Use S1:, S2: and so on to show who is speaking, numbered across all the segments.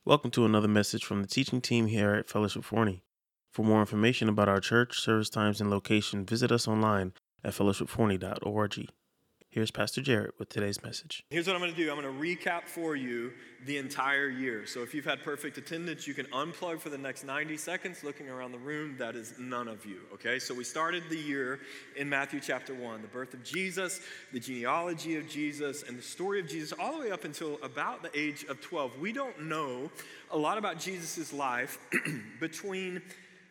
S1: Welcome to another message from the teaching team here at Fellowship Forney. For more information about our church, service times, and location, visit us online at fellowshipforney.org. Here's Pastor Jarrett with today's message.
S2: Here's what I'm going to do. I'm going to recap for you the entire year. So if you've had perfect attendance, you can unplug for the next 90 seconds looking around the room. That is none of you, okay? So we started the year in Matthew chapter 1, the birth of Jesus, the genealogy of Jesus, and the story of Jesus all the way up until about the age of 12. We don't know a lot about Jesus' life between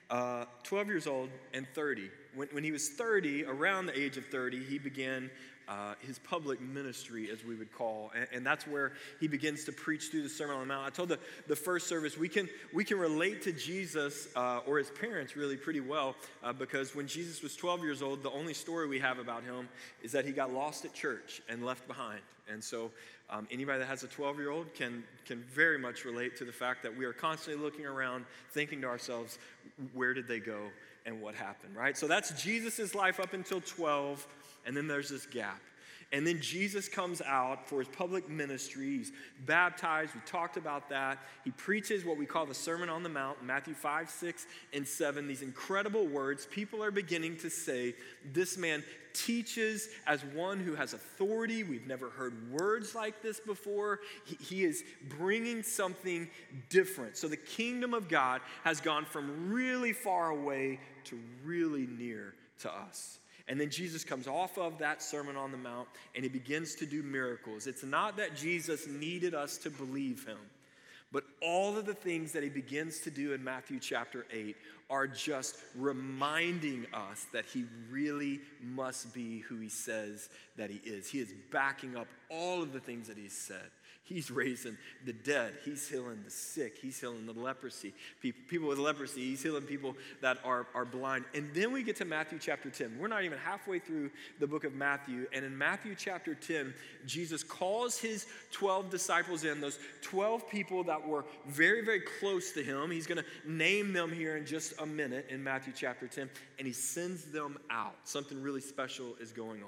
S2: 12 years old and 30. When he was 30, around the age of 30, he began his public ministry, as we would call, and that's where he begins to preach through the Sermon on the Mount. I told the first service we can relate to Jesus or his parents really pretty well because when Jesus was 12 years old, the only story we have about him is that he got lost at church and left behind. And so anybody that has a 12-year-old can very much relate to the fact that we are constantly looking around, thinking to ourselves, where did they go and what happened, right? So that's Jesus' life up until 12. And then there's this gap. And then Jesus comes out for his public ministry. He's baptized. We talked about that. He preaches what we call the Sermon on the Mount, Matthew 5, 6, and 7. These incredible words. People are beginning to say, this man teaches as one who has authority. We've never heard words like this before. He is bringing something different. So the kingdom of God has gone from really far away to really near to us. And then Jesus comes off of that Sermon on the Mount and he begins to do miracles. It's not that Jesus needed us to believe him, but all of the things that he begins to do in Matthew chapter 8 are just reminding us that he really must be who he says that he is. He is backing up all of the things that he's said. He's raising the dead. He's healing the sick. He's healing the leprosy. People with leprosy. He's healing people that are blind. And then we get to Matthew chapter 10. We're not even halfway through the book of Matthew. And in Matthew chapter 10, Jesus calls his 12 disciples in, those 12 people that were very, very close to him. He's going to name them here in just a minute in Matthew chapter 10. And he sends them out. Something really special is going on.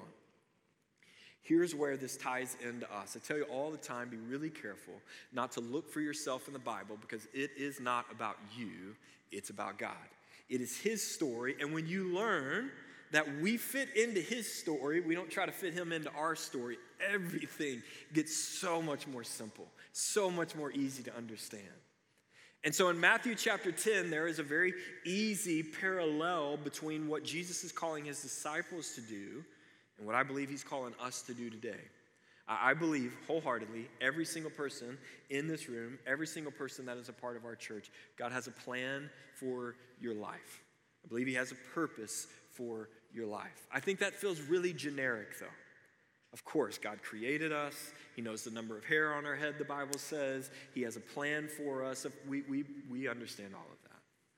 S2: Here's where this ties into us. I tell you all the time, be really careful not to look for yourself in the Bible because it is not about you, it's about God. It is his story, and when you learn that we fit into his story, we don't try to fit him into our story, everything gets so much more simple, so much more easy to understand. And so in Matthew chapter 10, there is a very easy parallel between what Jesus is calling his disciples to do and what I believe he's calling us to do today. I believe wholeheartedly every single person in this room, every single person that is a part of our church, God has a plan for your life. I believe he has a purpose for your life. I think that feels really generic though. Of course, God created us. He knows the number of hair on our head, the Bible says. He has a plan for us. We understand all of that.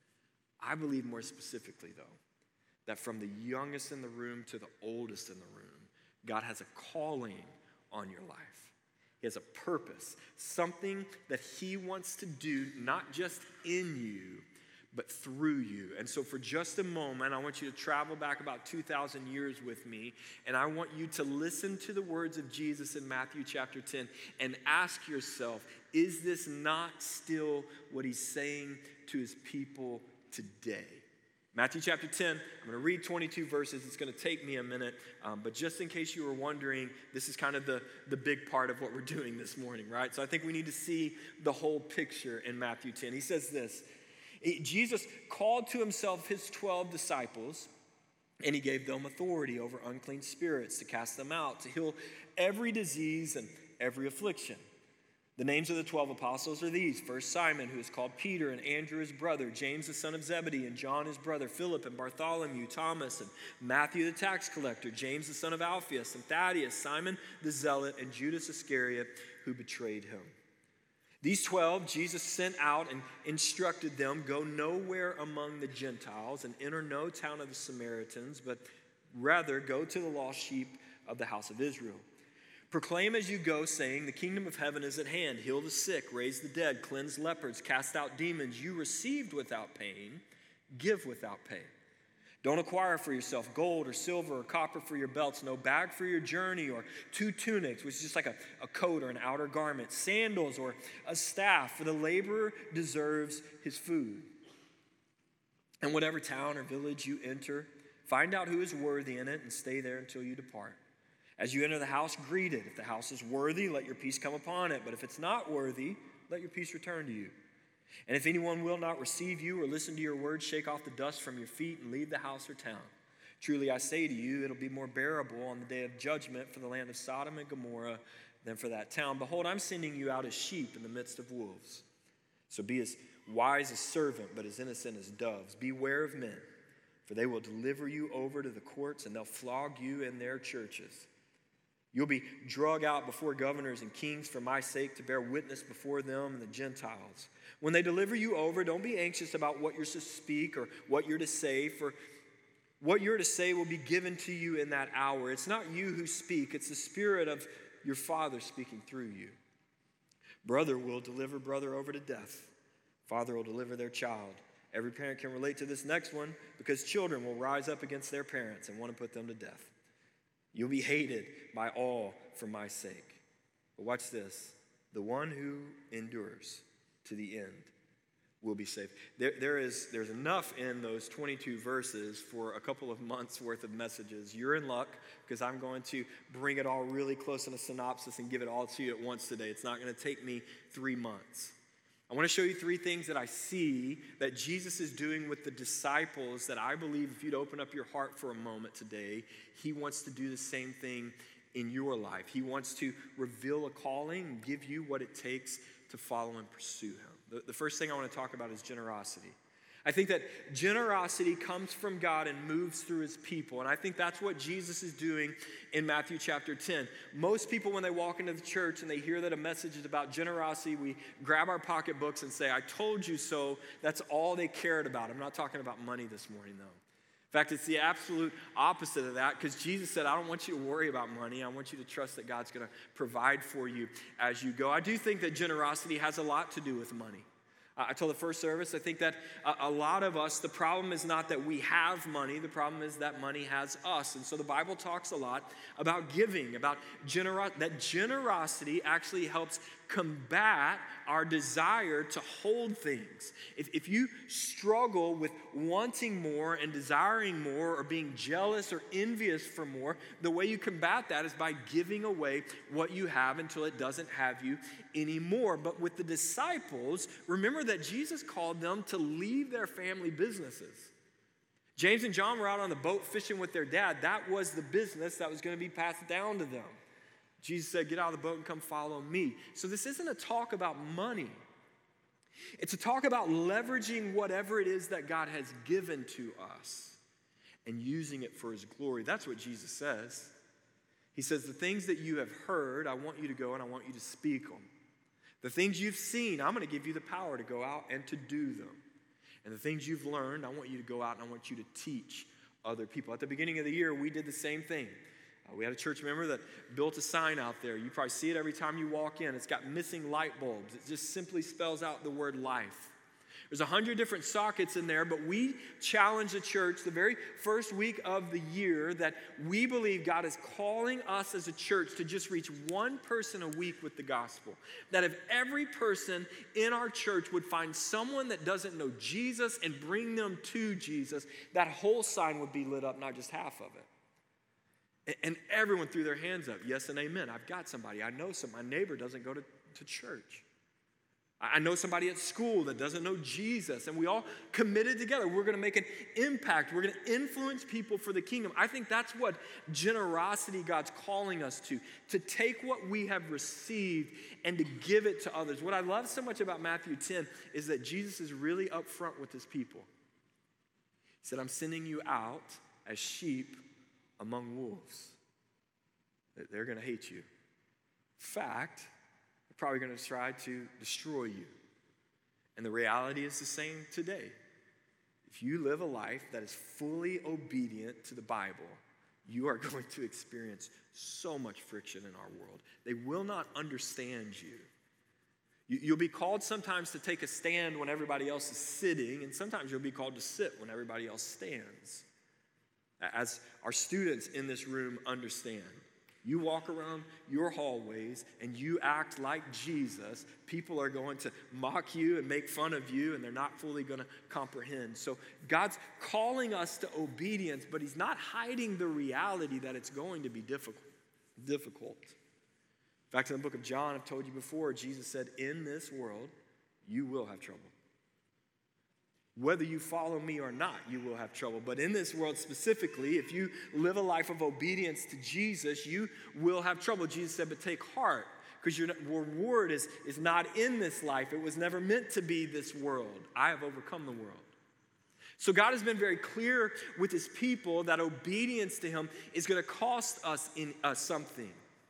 S2: I believe more specifically though, that from the youngest in the room to the oldest in the room, God has a calling on your life. He has a purpose, something that he wants to do, not just in you, but through you. And so for just a moment, I want you to travel back about 2,000 years with me, and I want you to listen to the words of Jesus in Matthew chapter 10 and ask yourself, is this not still what he's saying to his people today? Matthew chapter 10, I'm going to read 22 verses. It's going to take me a minute, but just in case you were wondering, this is kind of the big part of what we're doing this morning, right? So I think we need to see the whole picture in Matthew 10. He says this, Jesus called to himself his 12 disciples, and he gave them authority over unclean spirits to cast them out, to heal every disease and every affliction. The names of the 12 apostles are these. First, Simon, who is called Peter, and Andrew his brother, James the son of Zebedee, and John his brother, Philip and Bartholomew, Thomas, and Matthew the tax collector, James the son of Alphaeus, and Thaddeus, Simon the zealot, and Judas Iscariot, who betrayed him. These 12, Jesus sent out and instructed them, go nowhere among the Gentiles and enter no town of the Samaritans, but rather go to the lost sheep of the house of Israel. Proclaim as you go, saying, the kingdom of heaven is at hand. Heal the sick, raise the dead, cleanse lepers, cast out demons. You received without pain, give without pay. Don't acquire for yourself gold or silver or copper for your belts, no bag for your journey or 2 tunics, which is just like a coat or an outer garment, sandals or a staff, for the laborer deserves his food. And whatever town or village you enter, find out who is worthy in it and stay there until you depart. As you enter the house, greet it. If the house is worthy, let your peace come upon it. But if it's not worthy, let your peace return to you. And if anyone will not receive you or listen to your words, shake off the dust from your feet and leave the house or town. Truly I say to you, it'll be more bearable on the day of judgment for the land of Sodom and Gomorrah than for that town. Behold, I'm sending you out as sheep in the midst of wolves. So be as wise as serpent, but as innocent as doves. Beware of men, for they will deliver you over to the courts, and they'll flog you in their churches. You'll be dragged out before governors and kings for my sake to bear witness before them and the Gentiles. When they deliver you over, don't be anxious about what you're to speak or what you're to say, for what you're to say will be given to you in that hour. It's not you who speak, it's the Spirit of your Father speaking through you. Brother will deliver brother over to death. Father will deliver their child. Every parent can relate to this next one because children will rise up against their parents and want to put them to death. You'll be hated by all for my sake. But watch this. The one who endures to the end will be saved. There's enough in those 22 verses for a couple of months worth of messages. You're in luck because I'm going to bring it all really close in a synopsis and give it all to you at once today. It's not going to take me 3 months. I want to show you 3 things that I see that Jesus is doing with the disciples that I believe if you'd open up your heart for a moment today, he wants to do the same thing in your life. He wants to reveal a calling and give you what it takes to follow and pursue him. The first thing I want to talk about is generosity. I think that generosity comes from God and moves through his people. And I think that's what Jesus is doing in Matthew chapter 10. Most people, when they walk into the church and they hear that a message is about generosity, we grab our pocketbooks and say, I told you so. That's all they cared about. I'm not talking about money this morning, though. In fact, it's the absolute opposite of that because Jesus said, I don't want you to worry about money. I want you to trust that God's going to provide for you as you go. I do think that generosity has a lot to do with money. I told the first service, I think that a lot of us, the problem is not that we have money. The problem is that money has us. And so the Bible talks a lot about giving, about that generosity actually helps combat our desire to hold things. If you struggle with wanting more and desiring more or being jealous or envious for more, the way you combat that is by giving away what you have until it doesn't have you anymore. But with the disciples, remember that Jesus called them to leave their family businesses. James and John were out on the boat fishing with their dad. That was the business that was going to be passed down to them. Jesus said, get out of the boat and come follow me. So this isn't a talk about money. It's a talk about leveraging whatever it is that God has given to us and using it for his glory. That's what Jesus says. He says, the things that you have heard, I want you to go and I want you to speak them. The things you've seen, I'm going to give you the power to go out and to do them. And the things you've learned, I want you to go out and I want you to teach other people. At the beginning of the year, we did the same thing. We had a church member that built a sign out there. You probably see it every time you walk in. It's got missing light bulbs. It just simply spells out the word life. There's 100 different sockets in there, but we challenge the church the very first week of the year that we believe God is calling us as a church to just reach one person a week with the gospel. That if every person in our church would find someone that doesn't know Jesus and bring them to Jesus, that whole sign would be lit up, not just half of it. And everyone threw their hands up. Yes and amen. I've got somebody. I know my neighbor doesn't go to church. I know somebody at school that doesn't know Jesus. And we all committed together. We're going to make an impact. We're going to influence people for the kingdom. I think that's what generosity God's calling us to take what we have received and to give it to others. What I love so much about Matthew 10 is that Jesus is really upfront with his people. He said, I'm sending you out as sheep among wolves. They're going to hate you. In fact, they're probably going to try to destroy you. And the reality is the same today. If you live a life that is fully obedient to the Bible, you are going to experience so much friction in our world. They will not understand you. You'll be called sometimes to take a stand when everybody else is sitting, and sometimes you'll be called to sit when everybody else stands. As our students in this room understand, you walk around your hallways and you act like Jesus, people are going to mock you and make fun of you, and they're not fully going to comprehend. So God's calling us to obedience, but he's not hiding the reality that it's going to be difficult. In fact, in the book of John, I've told you before, Jesus said, in this world, you will have trouble. Whether you follow me or not, you will have trouble. But in this world specifically, if you live a life of obedience to Jesus, you will have trouble. Jesus said, but take heart, because your reward is not in this life. It was never meant to be this world. I have overcome the world. So God has been very clear with his people that obedience to him is going to cost us something.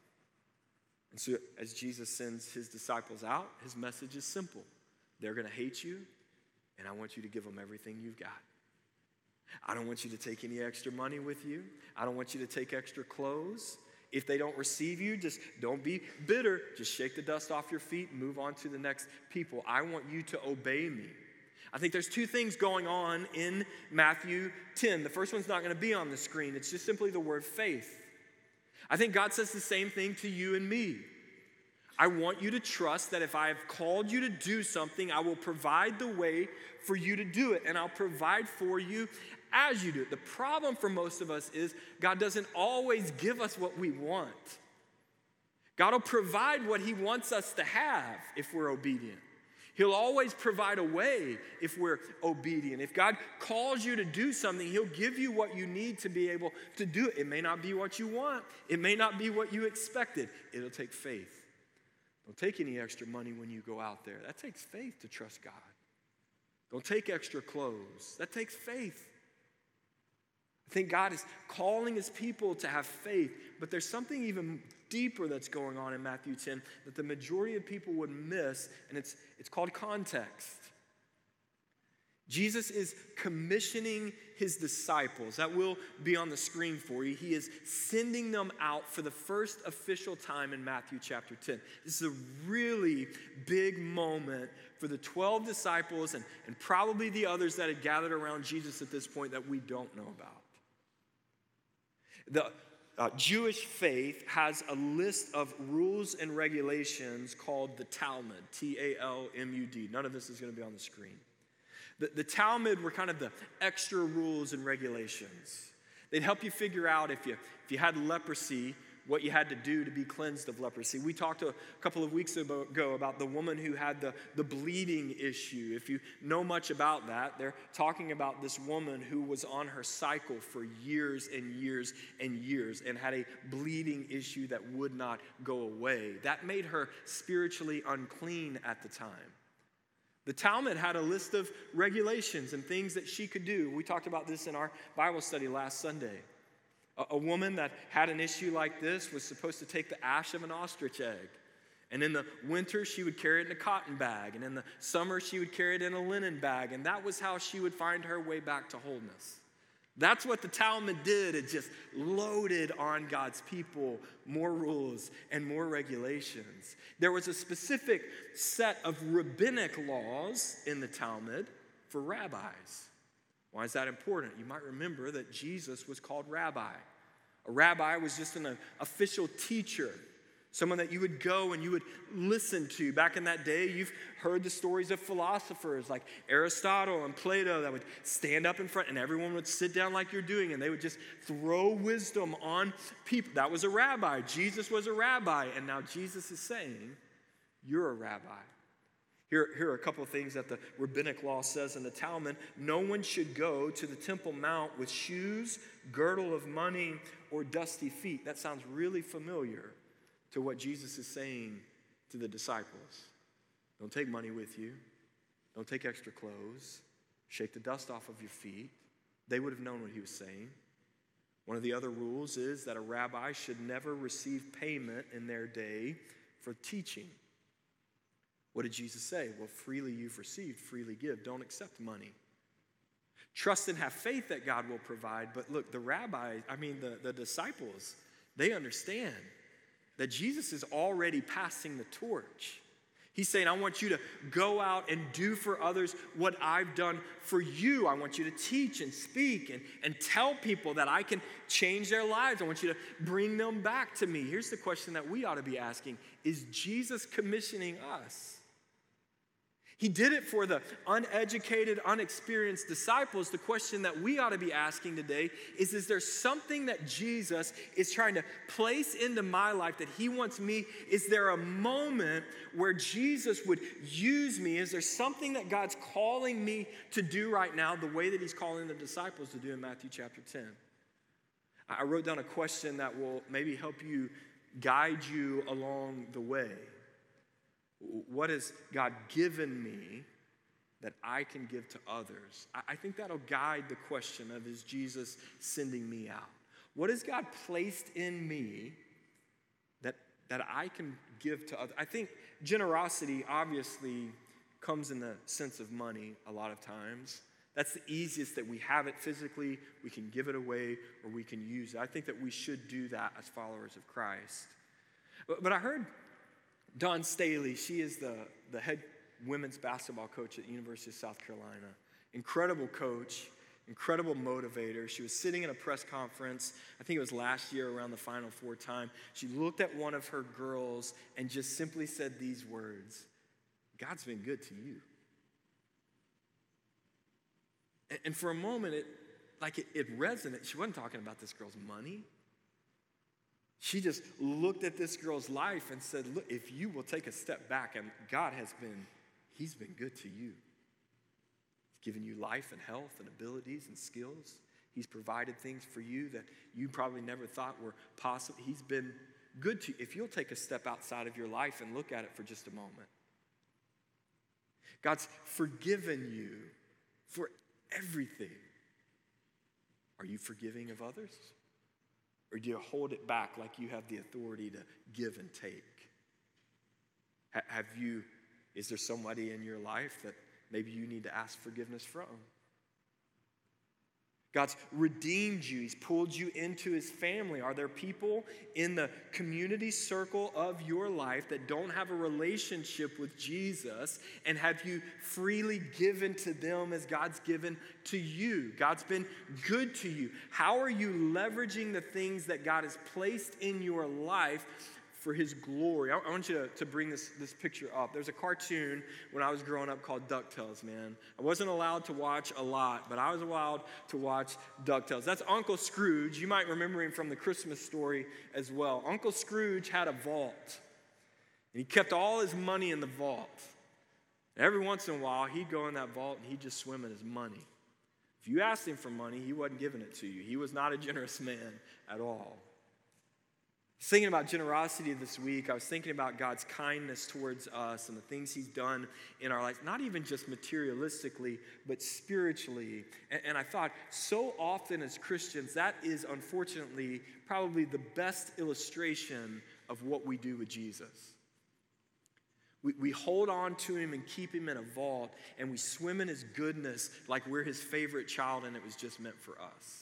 S2: And so as Jesus sends his disciples out, his message is simple. They're going to hate you, and I want you to give them everything you've got. I don't want you to take any extra money with you. I don't want you to take extra clothes. If they don't receive you, just don't be bitter. Just shake the dust off your feet and move on to the next people. I want you to obey me. I think there's two things going on in Matthew 10. The first one's not going to be on the screen. It's just simply the word faith. I think God says the same thing to you and me. I want you to trust that if I have called you to do something, I will provide the way for you to do it, and I'll provide for you as you do it. The problem for most of us is God doesn't always give us what we want. God will provide what he wants us to have if we're obedient. He'll always provide a way if we're obedient. If God calls you to do something, he'll give you what you need to be able to do it. It may not be what you want. It may not be what you expected. It'll take faith. Don't take any extra money when you go out there. That takes faith to trust God. Don't take extra clothes. That takes faith. I think God is calling his people to have faith, but there's something even deeper that's going on in Matthew 10 that the majority of people would miss, and it's called context. Jesus is commissioning his disciples. That will be on the screen for you. He is sending them out for the first official time in Matthew chapter 10. This is a really big moment for the 12 disciples and probably the others that had gathered around Jesus at this point that we don't know about. The Jewish faith has a list of rules and regulations called the Talmud, Talmud. None of this is going to be on the screen. The Talmud were kind of the extra rules and regulations. They'd help you figure out if you had leprosy, what you had to do to be cleansed of leprosy. We talked a couple of weeks ago about the woman who had the bleeding issue. If you know much about that, they're talking about this woman who was on her cycle for years and years and years and had a bleeding issue that would not go away. That made her spiritually unclean at the time. The Talmud had a list of regulations and things that she could do. We talked about this in our Bible study last Sunday. A woman that had an issue like this was supposed to take the ash of an ostrich egg. And in the winter, she would carry it in a cotton bag. And in the summer, she would carry it in a linen bag. And that was how she would find her way back to wholeness. That's what the Talmud did. It just loaded on God's people more rules and more regulations. There was a specific set of rabbinic laws in the Talmud for rabbis. Why is that important? You might remember that Jesus was called rabbi. A rabbi was just an official teacher, someone that you would go and you would listen to. Back in that day, you've heard the stories of philosophers like Aristotle and Plato that would stand up in front and everyone would sit down like you're doing and they would just throw wisdom on people. That was a rabbi. Jesus was a rabbi. And now Jesus is saying, you're a rabbi. Here are a couple of things that the rabbinic law says in the Talmud. No one should go to the Temple Mount with shoes, girdle of money, or dusty feet. That sounds really familiar to what Jesus is saying to the disciples. Don't take money with you. Don't take extra clothes. Shake the dust off of your feet. They would have known what he was saying. One of the other rules is that a rabbi should never receive payment in their day for teaching. What did Jesus say? Well, freely you've received, freely give. Don't accept money. Trust and have faith that God will provide. But look, the disciples, they understand that Jesus is already passing the torch. He's saying, I want you to go out and do for others what I've done for you. I want you to teach and speak and tell people that I can change their lives. I want you to bring them back to me. Here's the question that we ought to be asking. Is Jesus commissioning us? He did it for the uneducated, unexperienced disciples. The question that we ought to be asking today is there something that Jesus is trying to place into my life that he wants me? Is there a moment where Jesus would use me? Is there something that God's calling me to do right now the way that he's calling the disciples to do in Matthew chapter 10? I wrote down a question that will maybe help you guide you along the way. What has God given me that I can give to others? I think that'll guide the question of, is Jesus sending me out? What has God placed in me that I can give to others? I think generosity obviously comes in the sense of money a lot of times. That's the easiest that we have it physically. We can give it away or we can use it. I think that we should do that as followers of Christ. But I heard Dawn Staley, she is the head women's basketball coach at the University of South Carolina. Incredible coach, incredible motivator. She was sitting in a press conference, I think it was last year around the Final Four time. She looked at one of her girls and just simply said these words, God's been good to you. And for a moment, it resonated. She wasn't talking about this girl's money. She just looked at this girl's life and said, look, if you will take a step back, and he's been good to you. He's given you life and health and abilities and skills. He's provided things for you that you probably never thought were possible. He's been good to you. If you'll take a step outside of your life and look at it for just a moment. God's forgiven you for everything. Are you forgiving of others? Or do you hold it back like you have the authority to give and take? Is there somebody in your life that maybe you need to ask forgiveness from? God's redeemed you. He's pulled you into his family. Are there people in the community circle of your life that don't have a relationship with Jesus? And have you freely given to them as God's given to you? God's been good to you. How are you leveraging the things that God has placed in your life for his glory? I want you to bring this picture up. There's a cartoon when I was growing up called DuckTales, man. I wasn't allowed to watch a lot, but I was allowed to watch DuckTales. That's Uncle Scrooge. You might remember him from the Christmas Story as well. Uncle Scrooge had a vault, and he kept all his money in the vault. Every once in a while, he'd go in that vault, and he'd just swim in his money. If you asked him for money, he wasn't giving it to you. He was not a generous man at all. Thinking about generosity this week, I was thinking about God's kindness towards us and the things he's done in our life, not even just materialistically, but spiritually. And I thought, so often as Christians, that is unfortunately probably the best illustration of what we do with Jesus. We hold on to him and keep him in a vault, and we swim in his goodness like we're his favorite child and it was just meant for us.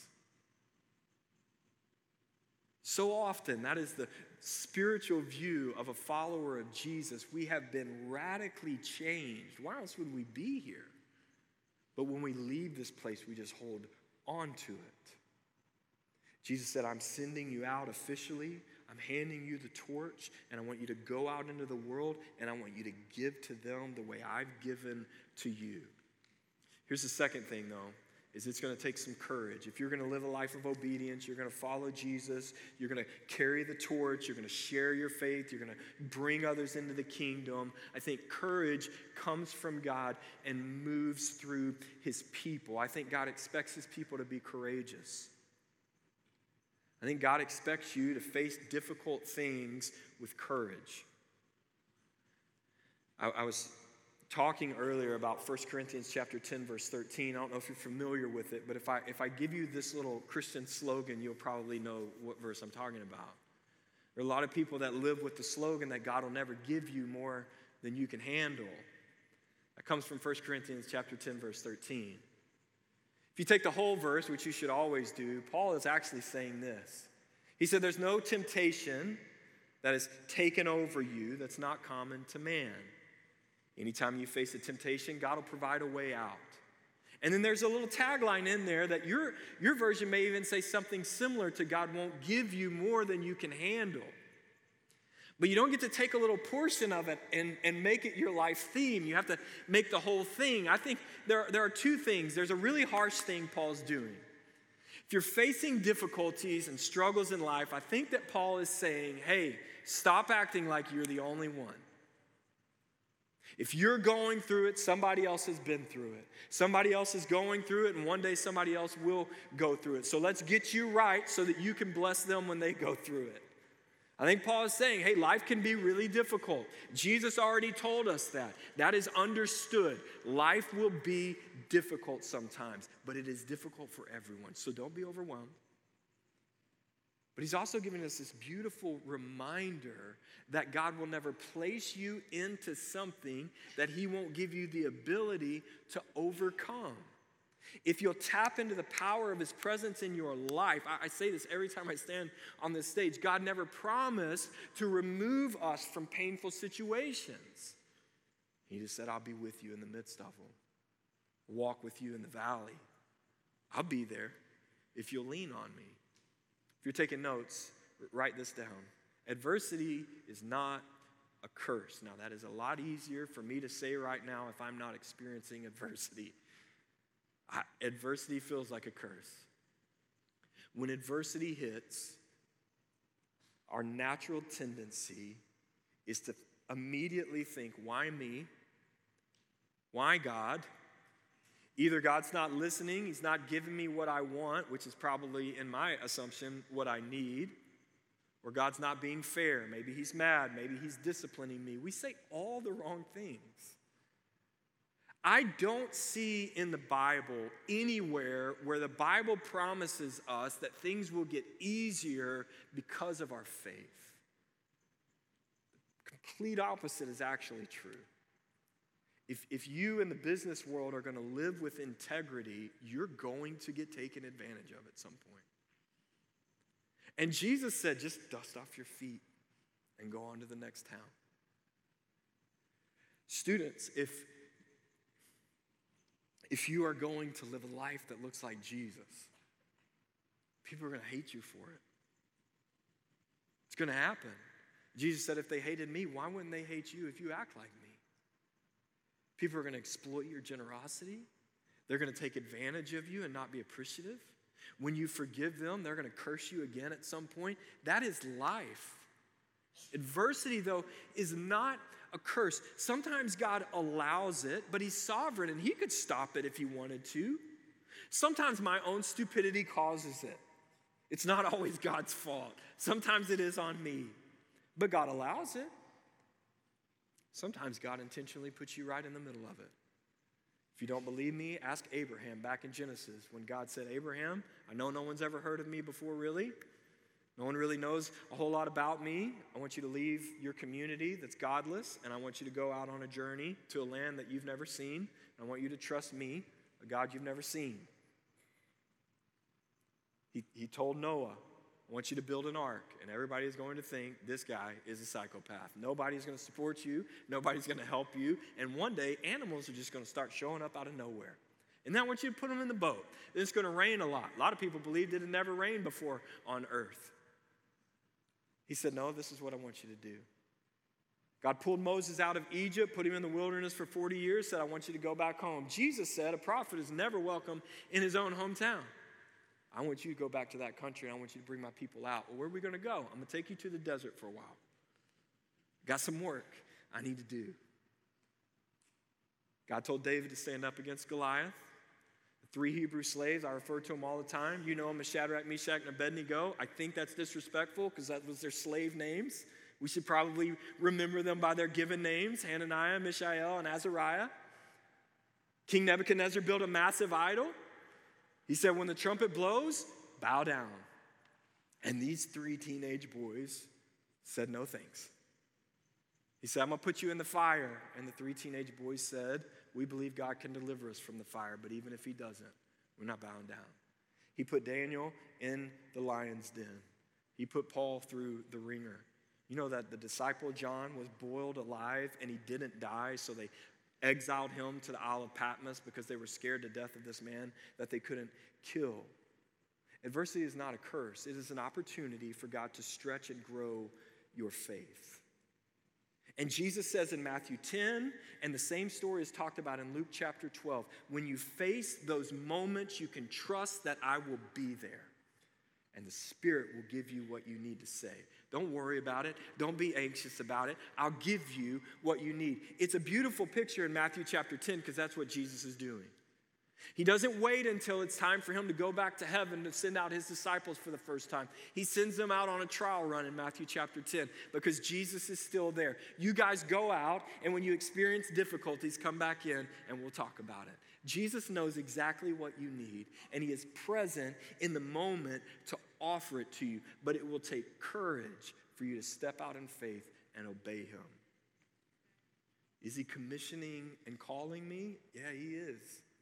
S2: So often, that is the spiritual view of a follower of Jesus. We have been radically changed. Why else would we be here? But when we leave this place, we just hold on to it. Jesus said, I'm sending you out officially. I'm handing you the torch, and I want you to go out into the world, and I want you to give to them the way I've given to you. Here's the second thing, though. It's going to take some courage. If you're going to live a life of obedience, you're going to follow Jesus, you're going to carry the torch, you're going to share your faith, you're going to bring others into the kingdom. I think courage comes from God and moves through his people. I think God expects his people to be courageous. I think God expects you to face difficult things with courage. I was talking earlier about 1 Corinthians chapter 10, verse 13. I don't know if you're familiar with it, but if I give you this little Christian slogan, you'll probably know what verse I'm talking about. There are a lot of people that live with the slogan that God will never give you more than you can handle. That comes from 1 Corinthians chapter 10, verse 13. If you take the whole verse, which you should always do, Paul is actually saying this. He said, there's no temptation that is taken over you that's not common to man. Anytime you face a temptation, God will provide a way out. And then there's a little tagline in there that your version may even say something similar to God won't give you more than you can handle. But you don't get to take a little portion of it and make it your life theme. You have to make the whole thing. I think there are two things. There's a really harsh thing Paul's doing. If you're facing difficulties and struggles in life, I think that Paul is saying, hey, stop acting like you're the only one. If you're going through it, somebody else has been through it. Somebody else is going through it, and one day somebody else will go through it. So let's get you right so that you can bless them when they go through it. I think Paul is saying, hey, life can be really difficult. Jesus already told us that. That is understood. Life will be difficult sometimes, but it is difficult for everyone. So don't be overwhelmed. But he's also giving us this beautiful reminder that God will never place you into something that he won't give you the ability to overcome. If you'll tap into the power of his presence in your life, I say this every time I stand on this stage, God never promised to remove us from painful situations. He just said, I'll be with you in the midst of them. Walk with you in the valley. I'll be there if you'll lean on me. If you're taking notes, write this down. Adversity is not a curse. Now, that is a lot easier for me to say right now if I'm not experiencing adversity. Adversity feels like a curse. When adversity hits, our natural tendency is to immediately think, why me? Why God? Either God's not listening, he's not giving me what I want, which is probably, in my assumption, what I need, or God's not being fair. Maybe he's mad, maybe he's disciplining me. We say all the wrong things. I don't see in the Bible anywhere where the Bible promises us that things will get easier because of our faith. The complete opposite is actually true. If you in the business world are going to live with integrity, you're going to get taken advantage of at some point. And Jesus said, just dust off your feet and go on to the next town. Students, if you are going to live a life that looks like Jesus, people are going to hate you for it. It's going to happen. Jesus said, if they hated me, why wouldn't they hate you if you act like me? People are going to exploit your generosity. They're going to take advantage of you and not be appreciative. When you forgive them, they're going to curse you again at some point. That is life. Adversity, though, is not a curse. Sometimes God allows it, but he's sovereign and he could stop it if he wanted to. Sometimes my own stupidity causes it. It's not always God's fault. Sometimes it is on me, but God allows it. Sometimes God intentionally puts you right in the middle of it. If you don't believe me, ask Abraham back in Genesis when God said, Abraham, I know no one's ever heard of me before, really. No one really knows a whole lot about me. I want you to leave your community that's godless, and I want you to go out on a journey to a land that you've never seen. I want you to trust me, a God you've never seen. He told Noah, I want you to build an ark, and everybody is going to think this guy is a psychopath. Nobody's going to support you. Nobody's going to help you. And one day, animals are just going to start showing up out of nowhere. And then I want you to put them in the boat. It's going to rain a lot. A lot of people believed it had never rained before on earth. He said, no, this is what I want you to do. God pulled Moses out of Egypt, put him in the wilderness for 40 years, said, I want you to go back home. Jesus said a prophet is never welcome in his own hometown. I want you to go back to that country, and I want you to bring my people out. Well, where are we going to go? I'm going to take you to the desert for a while. Got some work I need to do. God told David to stand up against Goliath. The 3 Hebrew slaves, I refer to them all the time. You know them as Shadrach, Meshach, and Abednego. I think that's disrespectful because that was their slave names. We should probably remember them by their given names, Hananiah, Mishael, and Azariah. King Nebuchadnezzar built a massive idol. He said, when the trumpet blows, bow down. And these 3 teenage boys said, no thanks. He said, I'm going to put you in the fire. And the 3 teenage boys said, we believe God can deliver us from the fire, but even if he doesn't, we're not bowing down. He put Daniel in the lion's den. He put Paul through the ringer. You know that the disciple John was boiled alive and he didn't die, so they exiled him to the Isle of Patmos because they were scared to death of this man that they couldn't kill. Adversity is not a curse. It is an opportunity for God to stretch and grow your faith. And Jesus says in Matthew 10, and the same story is talked about in Luke chapter 12, when you face those moments, you can trust that I will be there. And the Spirit will give you what you need to say. Don't worry about it. Don't be anxious about it. I'll give you what you need. It's a beautiful picture in Matthew chapter 10 because that's what Jesus is doing. He doesn't wait until it's time for him to go back to heaven to send out his disciples for the first time. He sends them out on a trial run in Matthew chapter 10 because Jesus is still there. You guys go out, and when you experience difficulties, come back in and we'll talk about it. Jesus knows exactly what you need, and he is present in the moment to offer it to you. But it will take courage for you to step out in faith and obey him. Is he commissioning and calling me? Yeah, he is.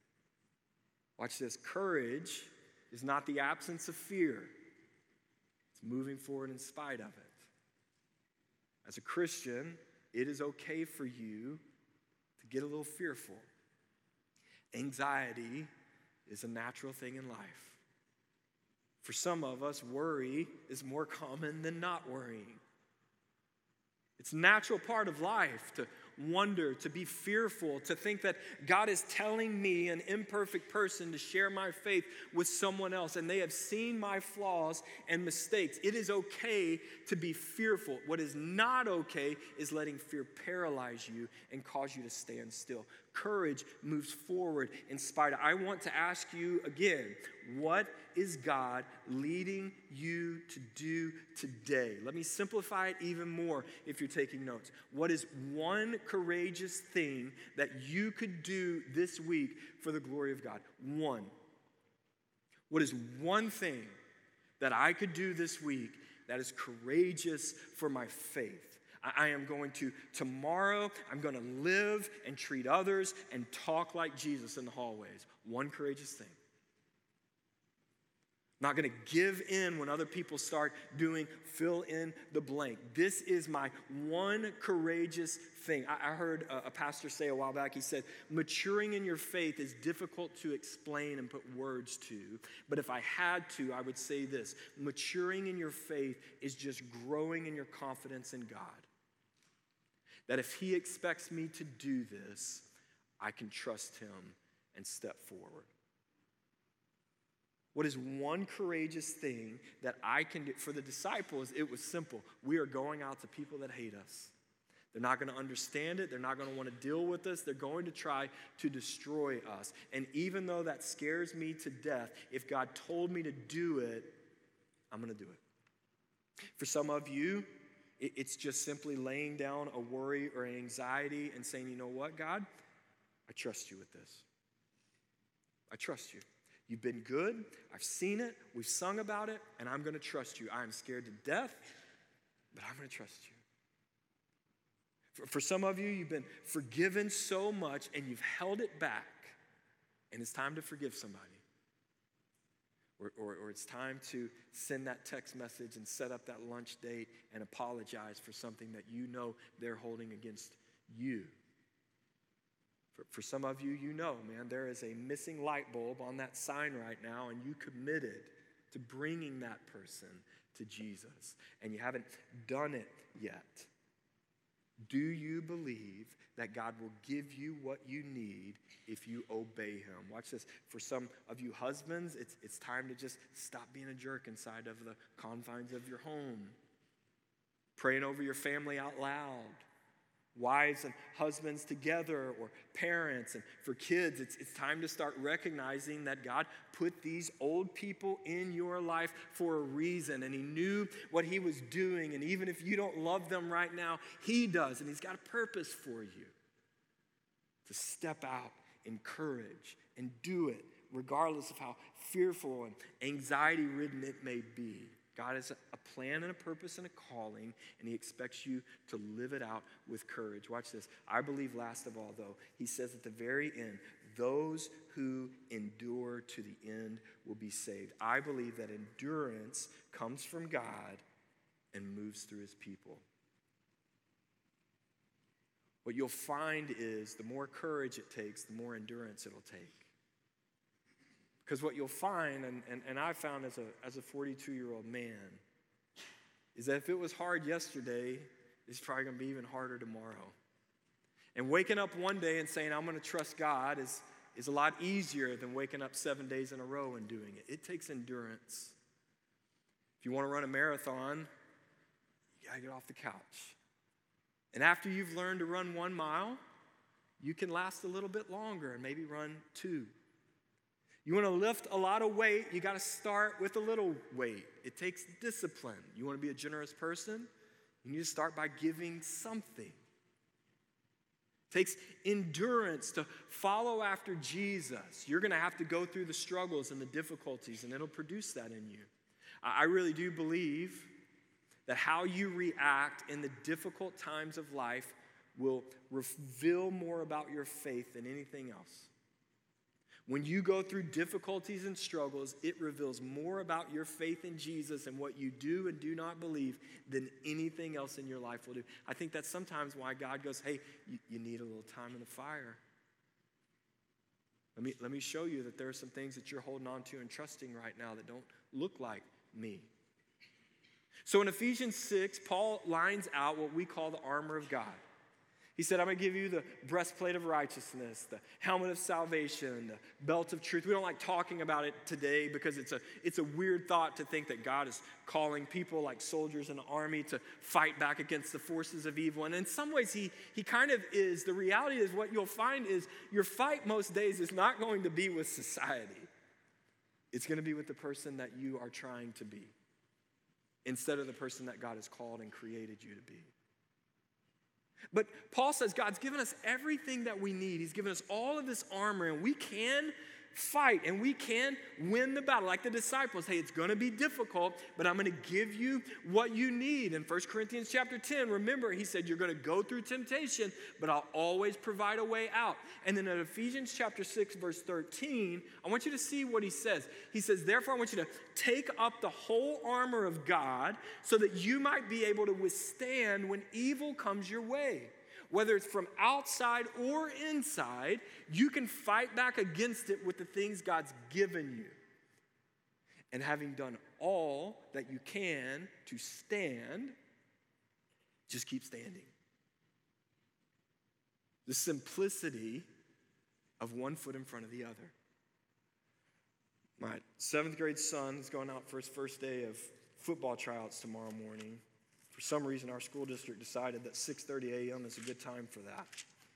S2: Watch this. Courage is not the absence of fear. It's moving forward in spite of it. As a Christian, it is okay for you to get a little fearful. Anxiety is a natural thing in life. For some of us, worry is more common than not worrying. It's a natural part of life to wonder, to be fearful, to think that God is telling me, an imperfect person, to share my faith with someone else, and they have seen my flaws and mistakes. It is okay to be fearful. What is not okay is letting fear paralyze you and cause you to stand still. Courage moves forward in spite of. I want to ask you again, what is God leading you to do today? Let me simplify it even more if you're taking notes. What is one courageous thing that you could do this week for the glory of God? One. What is one thing that I could do this week that is courageous for my faith? I am going to, tomorrow, I'm going to live and treat others and talk like Jesus in the hallways. One courageous thing. Not going to give in when other people start doing fill in the blank. This is my one courageous thing. I heard a pastor say a while back, he said, maturing in your faith is difficult to explain and put words to. But if I had to, I would say this. Maturing in your faith is just growing in your confidence in God. That if he expects me to do this, I can trust him and step forward. What is one courageous thing that I can do? For the disciples, it was simple. We are going out to people that hate us. They're not going to understand it. They're not going to want to deal with us. They're going to try to destroy us. And even though that scares me to death, if God told me to do it, I'm going to do it. For some of you, it's just simply laying down a worry or anxiety and saying, you know what, God? I trust you with this. I trust you. You've been good. I've seen it. We've sung about it. And I'm going to trust you. I'm scared to death, but I'm going to trust you. For some of you, you've been forgiven so much and you've held it back. And it's time to forgive somebody. Or it's time to send that text message and set up that lunch date and apologize for something that you know they're holding against you. For some of you, you know, man, there is a missing light bulb on that sign right now, and you committed to bringing that person to Jesus, and you haven't done it yet. Do you believe that God will give you what you need if you obey him? Watch this. For some of you husbands, it's time to just stop being a jerk inside of the confines of your home. Praying over your family out loud. Wives and husbands together, or parents. And for kids, it's time to start recognizing that God put these old people in your life for a reason. And he knew what he was doing. And even if you don't love them right now, he does. And he's got a purpose for you. To step out in courage and do it, regardless of how fearful and anxiety-ridden it may be. God has a plan and a purpose and a calling, and he expects you to live it out with courage. Watch this. I believe, last of all, though, he says at the very end, those who endure to the end will be saved. I believe that endurance comes from God and moves through his people. what you'll find is the more courage it takes, the more endurance it'll take. Because what you'll find, and I found as a 42-year-old man, is that if it was hard yesterday, it's probably going to be even harder tomorrow. And waking up one day and saying, I'm going to trust God is a lot easier than waking up 7 days in a row and doing it. It takes endurance. If you want to run a marathon, you got to get off the couch. And after you've learned to run 1 mile, you can last a little bit longer and maybe run 2. You want to lift a lot of weight, you got to start with a little weight. It takes discipline. You want to be a generous person? You need to start by giving something. It takes endurance to follow after Jesus. You're going to have to go through the struggles and the difficulties, and it'll produce that in you. I really do believe that how you react in the difficult times of life will reveal more about your faith than anything else. When you go through difficulties and struggles, it reveals more about your faith in Jesus and what you do and do not believe than anything else in your life will do. I think that's sometimes why God goes, hey, you need a little time in the fire. Let me show you that there are some things that you're holding on to and trusting right now that don't look like me. So in Ephesians 6, Paul lines out what we call the armor of God. He said, I'm going to give you the breastplate of righteousness, the helmet of salvation, the belt of truth. We don't like talking about it today because it's a weird thought to think that God is calling people like soldiers in the army to fight back against the forces of evil. And in some ways, he kind of is. The reality is what you'll find is your fight most days is not going to be with society. It's going to be with the person that you are trying to be instead of the person that God has called and created you to be. But Paul says God's given us everything that we need. He's given us all of this armor, and we can fight, and we can win the battle. Like the disciples, hey, it's going to be difficult, but I'm going to give you what you need. In 1 Corinthians chapter 10, remember, he said you're going to go through temptation, but I'll always provide a way out. And then in Ephesians chapter 6, verse 13, I want you to see what he says. He says, therefore, I want you to take up the whole armor of God so that you might be able to withstand when evil comes your way. Whether it's from outside or inside, you can fight back against it with the things God's given you. And having done all that you can to stand, just keep standing. The simplicity of one foot in front of the other. My 7th grade son is going out for his first day of football tryouts tomorrow morning. For some reason, our school district decided that 6:30 a.m. is a good time for that.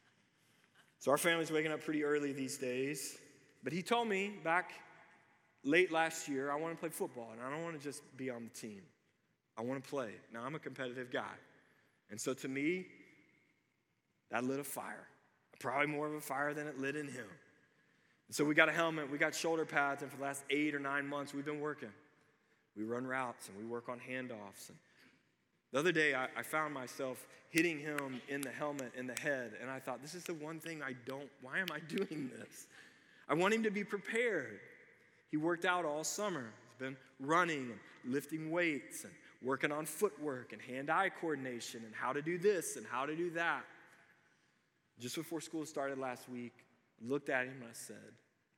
S2: So our family's waking up pretty early these days. But he told me back late last year, I want to play football, and I don't want to just be on the team. I want to play. Now, I'm a competitive guy. And so to me, that lit a fire. Probably more of a fire than it lit in him. And so we got a helmet, we got shoulder pads, and for the last 8 or 9 months, we've been working. We run routes, and we work on handoffs. And the other day, I found myself hitting him in the helmet, in the head, and I thought, this is the one thing why am I doing this? I want him to be prepared. He worked out all summer. He's been running and lifting weights and working on footwork and hand-eye coordination and how to do this and how to do that. Just before school started last week, I looked at him and I said,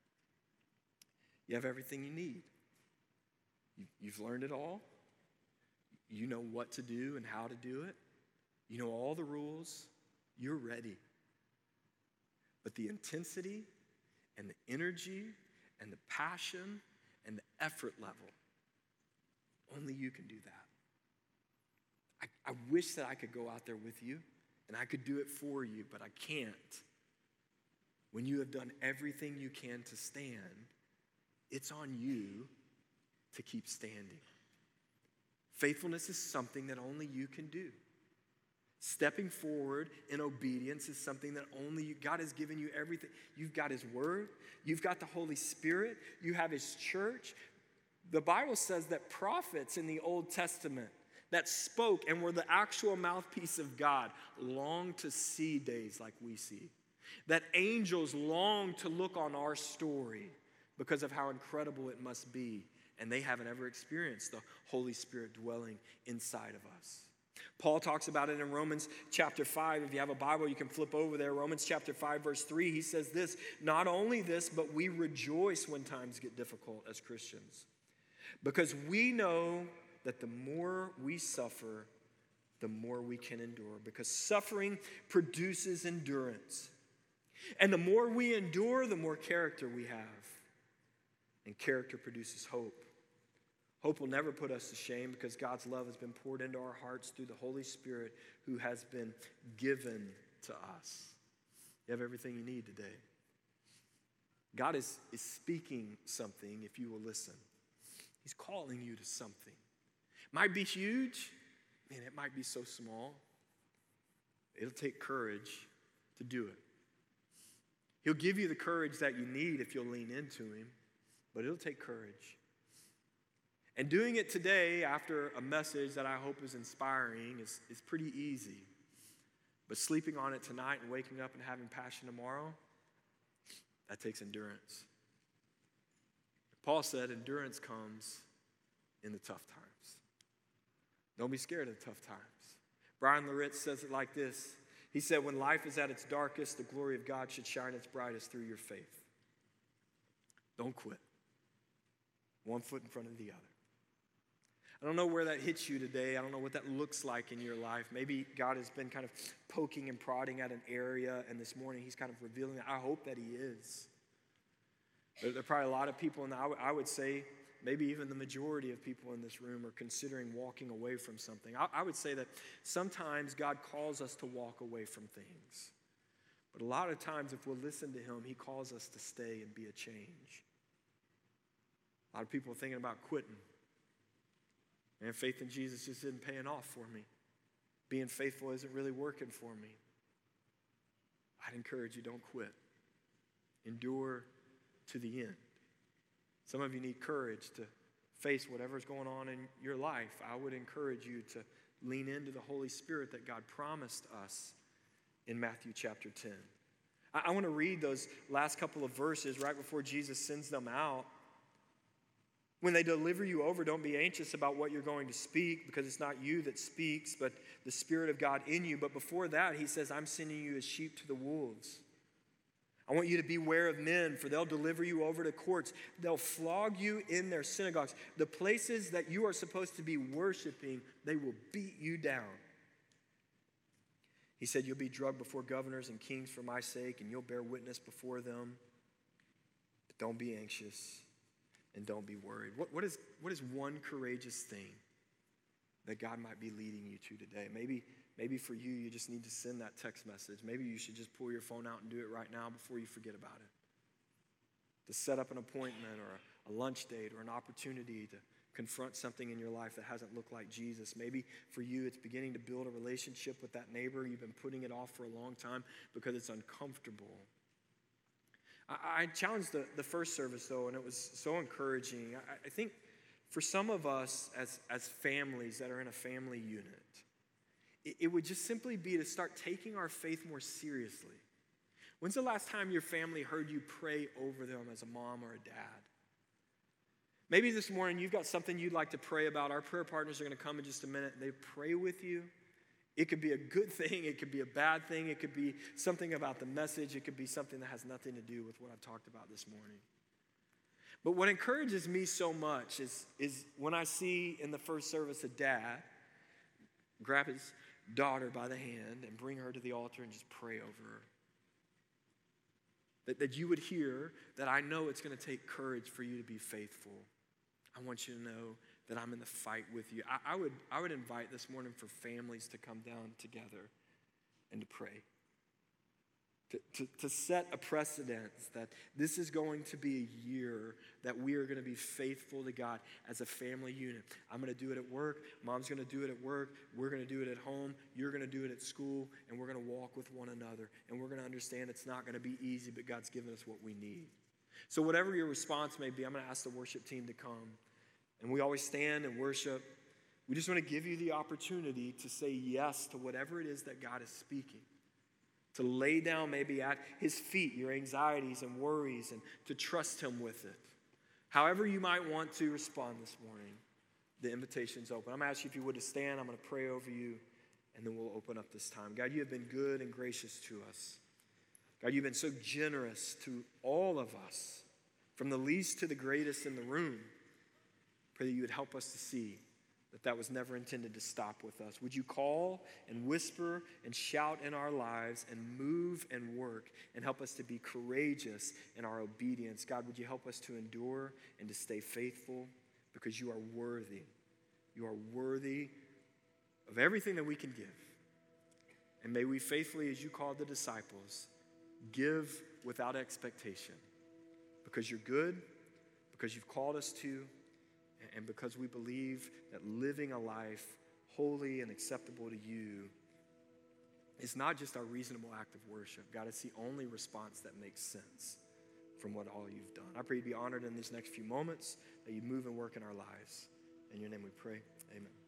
S2: you have everything you need. You've learned it all. You know what to do and how to do it. You know all the rules. You're ready. But the intensity and the energy and the passion and the effort level, only you can do that. I wish that I could go out there with you and I could do it for you, but I can't. When you have done everything you can to stand, it's on you to keep standing. Faithfulness is something that only you can do. Stepping forward in obedience is something that only you, God has given you everything. You've got his word. You've got the Holy Spirit. You have his church. The Bible says that prophets in the Old Testament that spoke and were the actual mouthpiece of God long to see days like we see. That angels long to look on our story because of how incredible it must be. And they haven't ever experienced the Holy Spirit dwelling inside of us. Paul talks about it in Romans chapter 5. If you have a Bible, you can flip over there. Romans chapter 5, verse 3, he says this, not only this, but we rejoice when times get difficult as Christians, because we know that the more we suffer, the more we can endure, because suffering produces endurance. And the more we endure, the more character we have. And character produces hope. Hope will never put us to shame because God's love has been poured into our hearts through the Holy Spirit who has been given to us. You have everything you need today. God is speaking something if you will listen. He's calling you to something. It might be huge, and it might be so small. It'll take courage to do it. He'll give you the courage that you need if you'll lean into him, but it'll take courage. And doing it today after a message that I hope is inspiring is pretty easy. But sleeping on it tonight and waking up and having passion tomorrow, that takes endurance. Paul said endurance comes in the tough times. Don't be scared of the tough times. Brian Loritz says it like this. He said, when life is at its darkest, the glory of God should shine its brightest through your faith. Don't quit. One foot in front of the other. I don't know where that hits you today. I don't know what that looks like in your life. Maybe God has been kind of poking and prodding at an area, and this morning he's kind of revealing it. I hope that he is. There are probably a lot of people, and I would say maybe even the majority of people in this room are considering walking away from something. I would say that sometimes God calls us to walk away from things. But a lot of times if we'll listen to him, he calls us to stay and be a change. A lot of people are thinking about quitting. And faith in Jesus just isn't paying off for me. Being faithful isn't really working for me. I'd encourage you, don't quit. Endure to the end. Some of you need courage to face whatever's going on in your life. I would encourage you to lean into the Holy Spirit that God promised us in Matthew chapter 10. I want to read those last couple of verses right before Jesus sends them out. When they deliver you over, don't be anxious about what you're going to speak, because it's not you that speaks, but the Spirit of God in you. But before that, he says, I'm sending you as sheep to the wolves. I want you to beware of men, for they'll deliver you over to courts. They'll flog you in their synagogues. The places that you are supposed to be worshiping, they will beat you down. He said, you'll be drugged before governors and kings for my sake, and you'll bear witness before them. But don't be anxious. And don't be worried. What is one courageous thing that God might be leading you to today? Maybe for you, you just need to send that text message. Maybe you should just pull your phone out and do it right now before you forget about it. To set up an appointment or a lunch date or an opportunity to confront something in your life that hasn't looked like Jesus. Maybe for you, it's beginning to build a relationship with that neighbor. You've been putting it off for a long time because it's uncomfortable. I challenged the first service, though, and it was so encouraging. I think for some of us as families that are in a family unit, it would just simply be to start taking our faith more seriously. When's the last time your family heard you pray over them as a mom or a dad? Maybe this morning you've got something you'd like to pray about. Our prayer partners are going to come in just a minute. They pray with you. It could be a good thing. It could be a bad thing. It could be something about the message. It could be something that has nothing to do with what I've talked about this morning. But what encourages me so much is when I see in the first service a dad grab his daughter by the hand and bring her to the altar and just pray over her. That you would hear that I know it's going to take courage for you to be faithful. I want you to know that I'm in the fight with you. I would invite this morning for families to come down together and to pray. To set a precedence that this is going to be a year that we are going to be faithful to God as a family unit. I'm going to do it at work. Mom's going to do it at work. We're going to do it at home. You're going to do it at school. And we're going to walk with one another. And we're going to understand it's not going to be easy, but God's given us what we need. So whatever your response may be, I'm going to ask the worship team to come. And we always stand and worship. We just want to give you the opportunity to say yes to whatever it is that God is speaking. To lay down maybe at his feet your anxieties and worries and to trust him with it. However you might want to respond this morning, the invitation's open. I'm going to ask you if you would to stand. I'm going to pray over you. and then we'll open up this time. God, you have been good and gracious to us. God, you've been so generous to all of us, from the least to the greatest in the room. Pray that you would help us to see that that was never intended to stop with us. Would you call and whisper and shout in our lives and move and work and help us to be courageous in our obedience? God, would you help us to endure and to stay faithful, because you are worthy. You are worthy of everything that we can give. And may we faithfully, as you called the disciples, give without expectation, because you're good, because you've called us to, and because we believe that living a life holy and acceptable to you is not just our reasonable act of worship. God, it's the only response that makes sense from what all you've done. I pray you be honored in these next few moments, that you move and work in our lives. In your name we pray, amen.